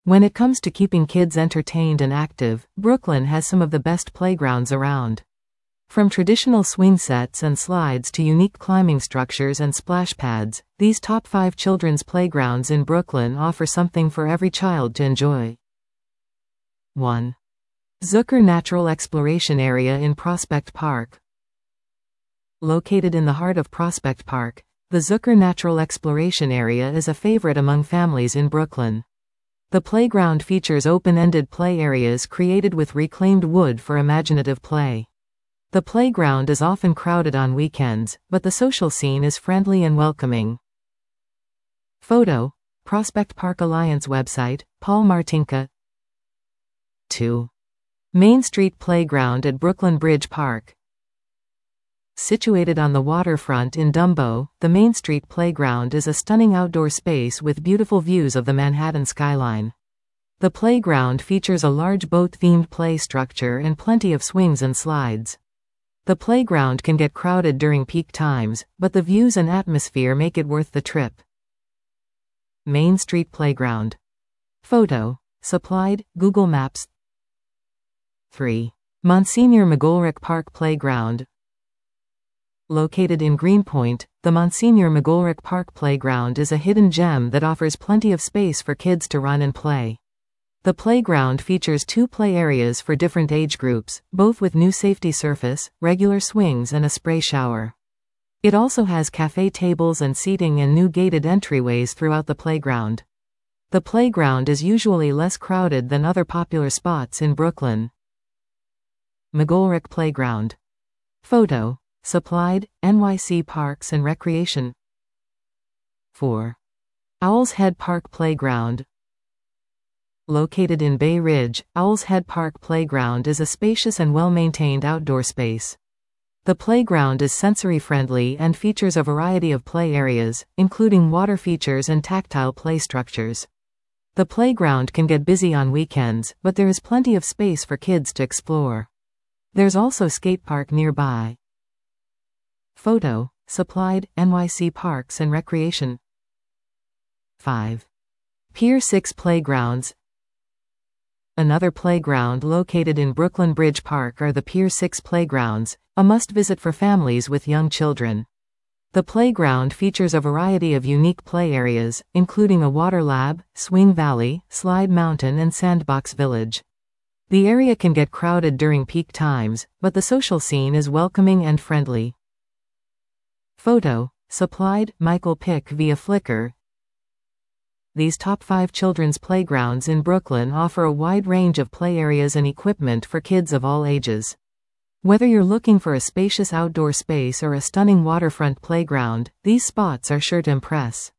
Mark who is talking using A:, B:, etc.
A: When it comes to keeping kids entertained and active, Brooklyn has some of the best playgrounds around. From traditional swing sets and slides to unique climbing structures and splash pads, these top 5 children's playgrounds in Brooklyn offer something for every child to enjoy. 1. Zucker Natural Exploration Area in Prospect Park. Located in the heart of Prospect Park, the Zucker Natural Exploration Area is a favorite among families in Brooklyn. The playground features open-ended play areas created with reclaimed wood for imaginative play. The playground is often crowded on weekends, but the social scene is friendly and welcoming. Photo: Prospect Park Alliance website, Paul Martinka. 2. Main Street Playground at Brooklyn Bridge Park. Situated on the waterfront in Dumbo, the Main Street Playground is a stunning outdoor space with beautiful views of the Manhattan skyline. The playground features a large boat-themed play structure and plenty of swings and slides. The playground can get crowded during peak times, but the views and atmosphere make it worth the trip. Main Street Playground. Photo: supplied, Google Maps. 3. Monsignor McGolrick Park Playground. Located in Greenpoint, the Monsignor McGolrick Park Playground is a hidden gem that offers plenty of space for kids to run and play. The playground features 2 play areas for different age groups, both with new safety surface, regular swings and a spray shower. It also has cafe tables and seating and new gated entryways throughout the playground. The playground is usually less crowded than other popular spots in Brooklyn. McGolrick Playground. Photo: supplied, NYC Parks and Recreation. 4. Owl's Head Park Playground. Located in Bay Ridge, Owl's Head Park Playground is a spacious and well-maintained outdoor space. The playground is sensory-friendly and features a variety of play areas, including water features and tactile play structures. The playground can get busy on weekends, but there is plenty of space for kids to explore. There's also skate park nearby. Photo: supplied, NYC Parks and Recreation. 5. Pier 6 Playgrounds. Another playground located in Brooklyn Bridge Park are the Pier 6 Playgrounds, a must-visit for families with young children. The playground features a variety of unique play areas, including a water lab, swing valley, slide mountain and sandbox village. The area can get crowded during peak times, but the social scene is welcoming and friendly. Photo: supplied, Michael Pick via Flickr. These top 5 children's playgrounds in Brooklyn offer a wide range of play areas and equipment for kids of all ages. Whether you're looking for a spacious outdoor space or a stunning waterfront playground, these spots are sure to impress.